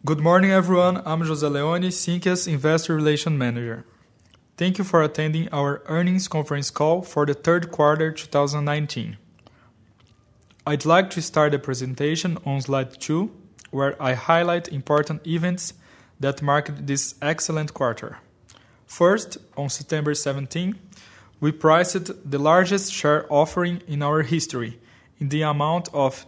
Good morning, everyone. I'm José Leone, Sinqia's Investor Relations Manager. Thank you for attending our earnings conference call for the third quarter 2019. I'd like to start the presentation on slide 2, where I highlight important events that marked this excellent quarter. First, on September 17, we priced the largest share offering in our history, in the amount of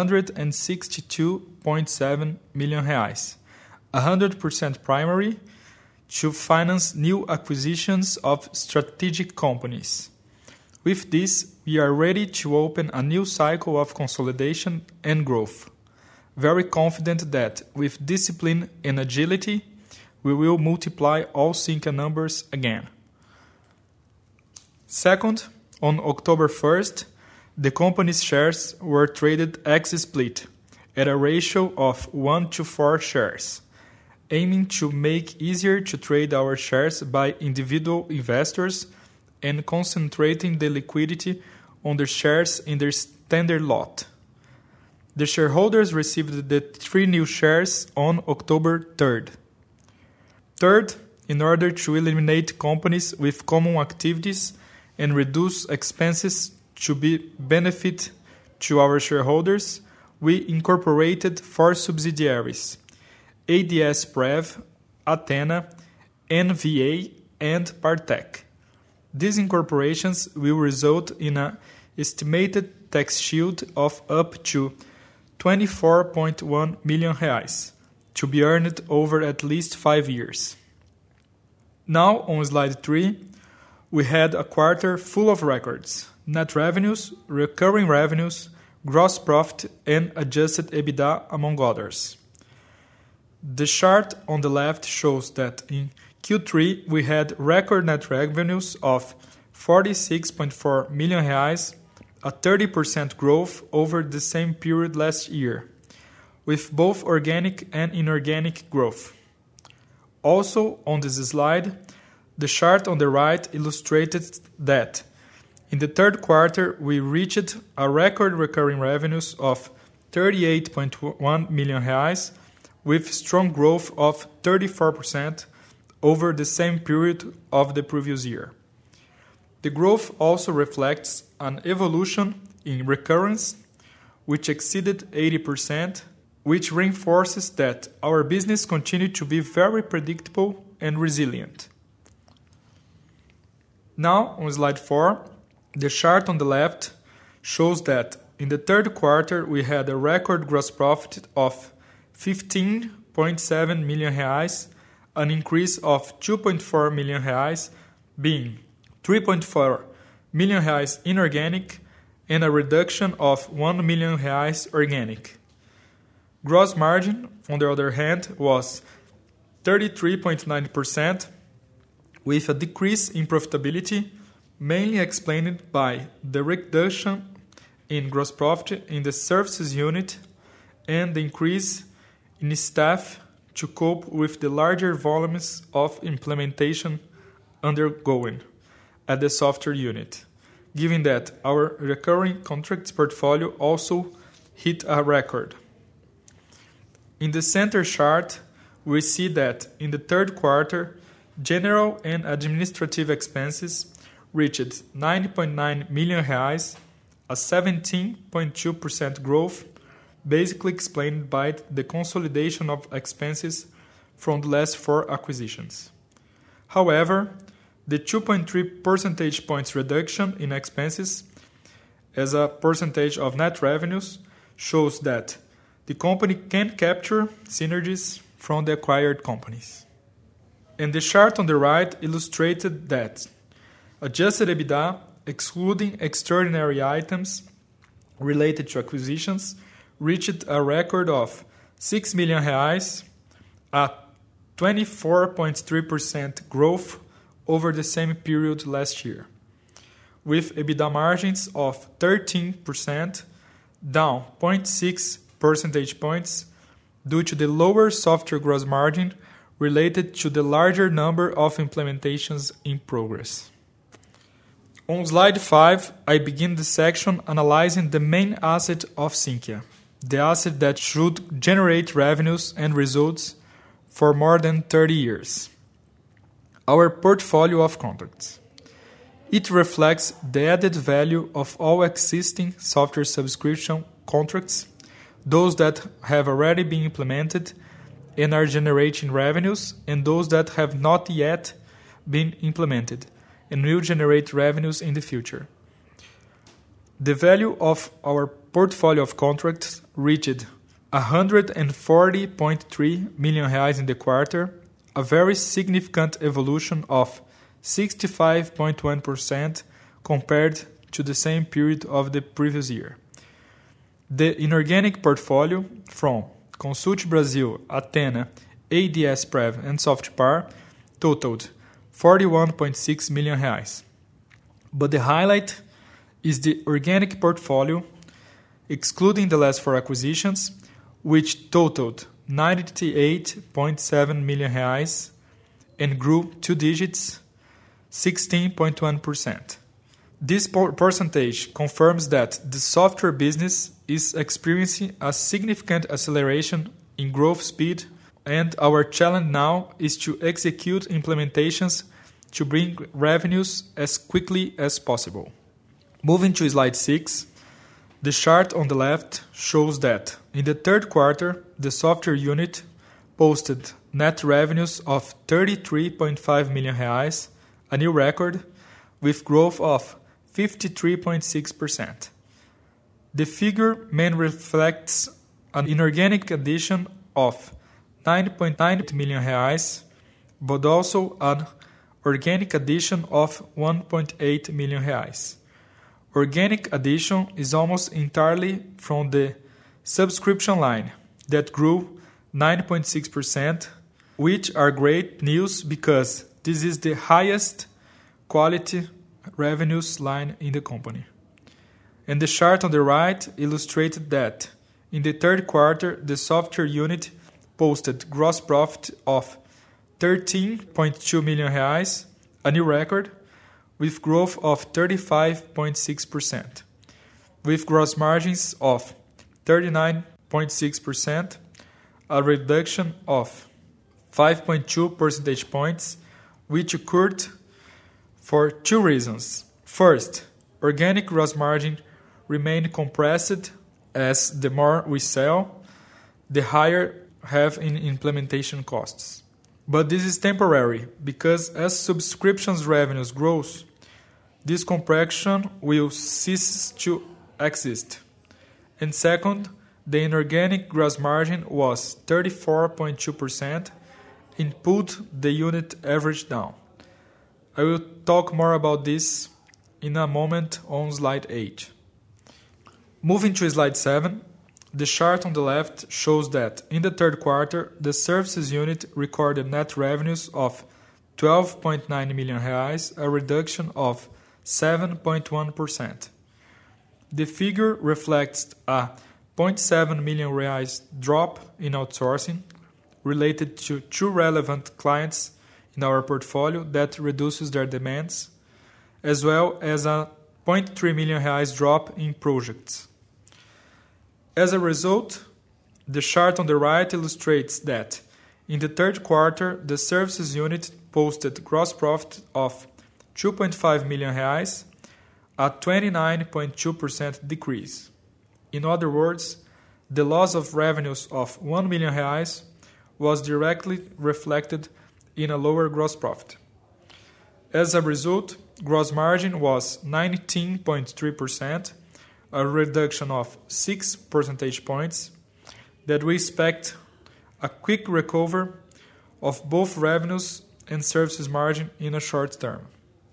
362.7 million reais, 100% primary, to finance new acquisitions of strategic companies. With this, we are ready to open a new cycle of consolidation and growth. Very confident that, with discipline and agility, we will multiply all Sinqia numbers again. Second, on October 1st, the company's shares were traded ex-split at a ratio of 1:4 shares, aiming to make easier to trade our shares by individual investors and concentrating the liquidity on the shares in their standard lot. The shareholders received the 3 new shares on October 3rd. Third, in order to eliminate companies with common activities and reduce expenses to be benefit to our shareholders, we incorporated 4 subsidiaries: ADS Prev, Athena, NVA, and Partec. These incorporations will result in an estimated tax shield of up to 24.1 million reais, to be earned over at least 5 years. Now, on slide 3, we had a quarter full of records: net revenues, recurring revenues, gross profit, and adjusted EBITDA, among others. The chart on the left shows that in Q3 we had record net revenues of 46.4 million reais, a 30% growth over the same period last year, with both organic and inorganic growth. Also, on this slide, the chart on the right illustrated that in the third quarter we reached a record recurring revenues of 38.1 million reais, with strong growth of 34% over the same period of the previous year. The growth also reflects an evolution in recurrence, which exceeded 80%, which reinforces that our business continued to be very predictable and resilient. Now, on slide 4, the chart on the left shows that in the third quarter we had a record gross profit of 15.7 million reais, an increase of 2.4 million reais, being 3.4 million reais inorganic and a reduction of 1 million reais organic. Gross margin, on the other hand, was 33.9%, with a decrease in profitability, mainly explained by the reduction in gross profit in the services unit and the increase in staff to cope with the larger volumes of implementation undergoing at the software unit, given that our recurring contracts portfolio also hit a record. In the center chart, we see that in the third quarter, general and administrative expenses reached 90.9 million reais, a 17.2% growth, basically explained by the consolidation of expenses from the last 4 acquisitions. However, the 2.3 percentage points reduction in expenses as a percentage of net revenues shows that the company can capture synergies from the acquired companies. And the chart on the right illustrated that adjusted EBITDA, excluding extraordinary items related to acquisitions, reached a record of 6 million reais, a 24.3% growth over the same period last year, with EBITDA margins of 13%, down 0.6 percentage points due to the lower software gross margin related to the larger number of implementations in progress. On slide 5, I begin the section analyzing the main asset of Sinqia, the asset that should generate revenues and results for more than 30 years. Our portfolio of contracts. It reflects the added value of all existing software subscription contracts, those that have already been implemented and are generating revenues, and those that have not yet been implemented and will generate revenues in the future. The value of our portfolio of contracts reached 140.3 million reais in the quarter, a very significant evolution of 65.1% compared to the same period of the previous year. The inorganic portfolio from Consult Brasil, Athena, ADS Prev, and Softpar totaled 41.6 million reais. But the highlight is the organic portfolio, excluding the last four acquisitions, which totaled 98.7 million reais and grew 2 digits, 16.1%. This percentage confirms that the software business is experiencing a significant acceleration in growth speed, and our challenge now is to execute implementations to bring revenues as quickly as possible. Moving to slide 6, the chart on the left shows that in the third quarter, the software unit posted net revenues of 33.5 million reais, a new record, with growth of 53.6%. The figure mainly reflects an inorganic addition of 9.9 million reais, but also an organic addition of 1.8 million reais. Organic addition is almost entirely from the subscription line that grew 9.6%, which are great news because this is the highest quality revenues line in the company. And the chart on the right illustrated that in the third quarter, the software unit posted gross profit of 13.2 million reais, a new record, with growth of 35.6%, with gross margins of 39.6%, a reduction of 5.2 percentage points, which occurred for two reasons. First, organic gross margin remained compressed as the more we sell, the higher have in implementation costs. But this is temporary because as subscriptions revenues grows, this compression will cease to exist. And second, the inorganic gross margin was 34.2% and pulled the unit average down. I will talk more about this in a moment on slide 8. Moving to slide 7, the chart on the left shows that in the third quarter, the services unit recorded net revenues of 12.9 million reais, a reduction of 7.1%. The figure reflects a 0.7 million reais drop in outsourcing related to two relevant clients in our portfolio that reduces their demands, as well as a 0.3 million reais drop in projects. As a result, the chart on the right illustrates that in the third quarter, the services unit posted gross profit of 2.5 million reais, a 29.2% decrease. In other words, the loss of revenues of 1 million reais was directly reflected in a lower gross profit. As a result, gross margin was 19.3%, a reduction of 6 percentage points that we expect a quick recovery of both revenues and services margin in a short term.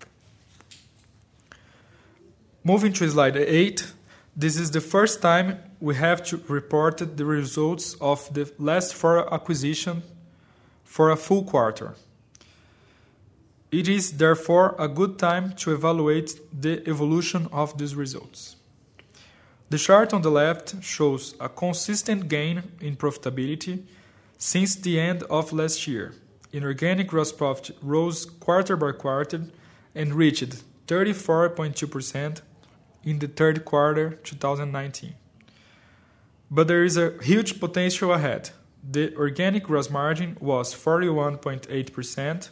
Moving to slide 8, this is the first time we have to report the results of the last 4 acquisitions for a full quarter. It is therefore a good time to evaluate the evolution of these results. The chart on the left shows a consistent gain in profitability since the end of last year. Inorganic gross profit rose quarter by quarter and reached 34.2% in the third quarter 2019. But there is a huge potential ahead. The organic gross margin was 41.8%.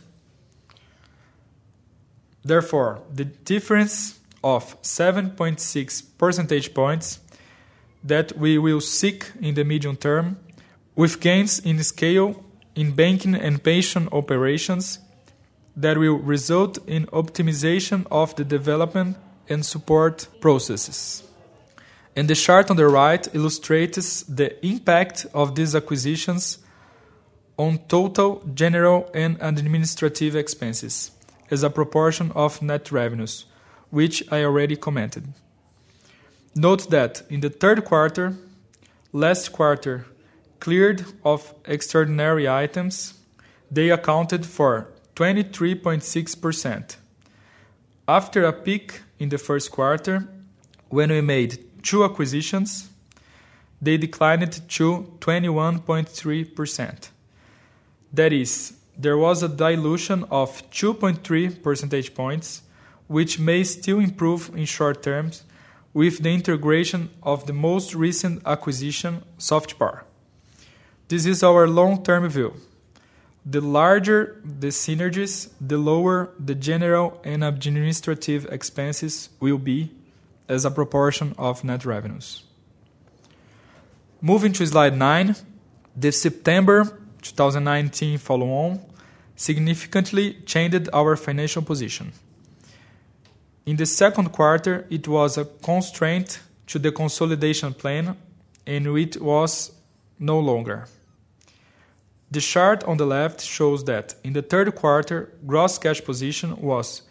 Therefore, the difference of 7.6 percentage points that we will seek in the medium term, with gains in scale in banking and pension operations that will result in optimization of the development and support processes. And the chart on the right illustrates the impact of these acquisitions on total general and administrative expenses as a proportion of net revenues, which I already commented. Note that in the third quarter, last quarter, cleared of extraordinary items, they accounted for 23.6%. After a peak in the first quarter, when we made 2 acquisitions, they declined to 21.3%. That is, there was a dilution of 2.3 percentage points, which may still improve in short terms with the integration of the most recent acquisition, Softpar. This is our long-term view. The larger the synergies, the lower the general and administrative expenses will be as a proportion of net revenues. Moving to slide 9, the September 2019 follow-on significantly changed our financial position. In the second quarter, it was a constraint to the consolidation plan, and it was no longer. The chart on the left shows that in the third quarter, gross cash position was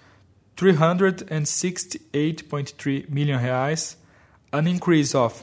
368.3 million reais, an increase of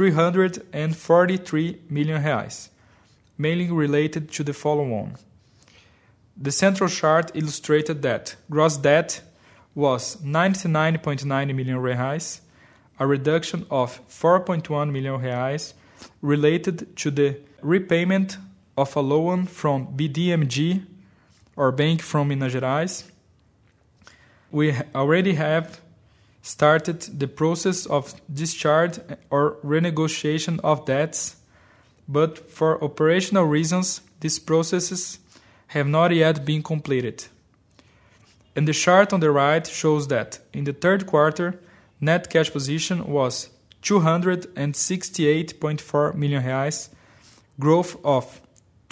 343 million reais, mainly related to the follow-on. The central chart illustrated that gross debt was 99.9 million reais, a reduction of 4.1 million reais related to the repayment of a loan from BDMG, or Bank from Minas Gerais. We already have started the process of discharge or renegotiation of debts, but for operational reasons, these processes have not yet been completed. And the chart on the right shows that in the third quarter, net cash position was 268.4 million reais, growth of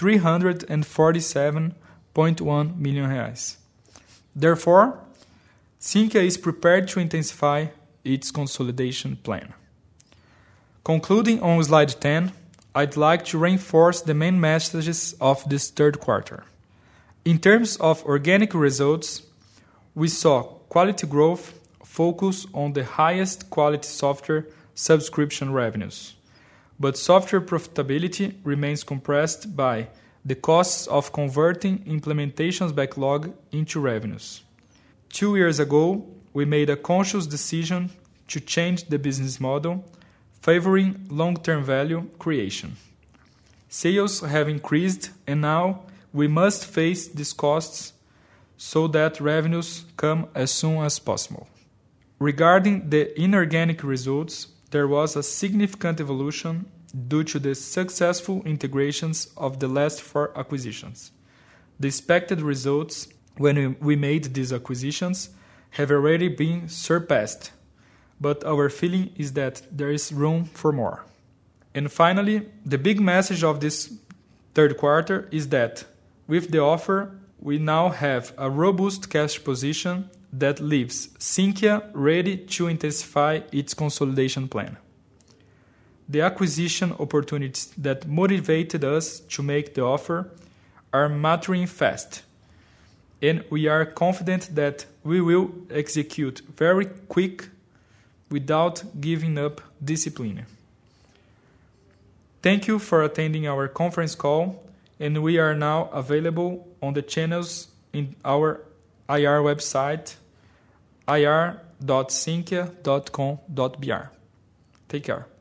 347.1 million reais. Therefore, Sinqia is prepared to intensify its consolidation plan. Concluding on slide 10, I'd like to reinforce the main messages of this third quarter. In terms of organic results, we saw quality growth focus on the highest quality software subscription revenues, but software profitability remains compressed by the costs of converting implementations backlog into revenues. 2 years ago, we made a conscious decision to change the business model, favoring long-term value creation. Sales have increased, and now we must face these costs so that revenues come as soon as possible. Regarding the inorganic results, there was a significant evolution due to the successful integrations of the last 4 acquisitions. The expected results when we made these acquisitions have already been surpassed, but our feeling is that there is room for more. And finally, the big message of this third quarter is that with the offer, we now have a robust cash position that leaves Sinqia ready to intensify its consolidation plan. The acquisition opportunities that motivated us to make the offer are maturing fast, and we are confident that we will execute very quick without giving up discipline. Thank you for attending our conference call, and we are now available on the channels in our IR website, ir.sinqia.com.br. Take care.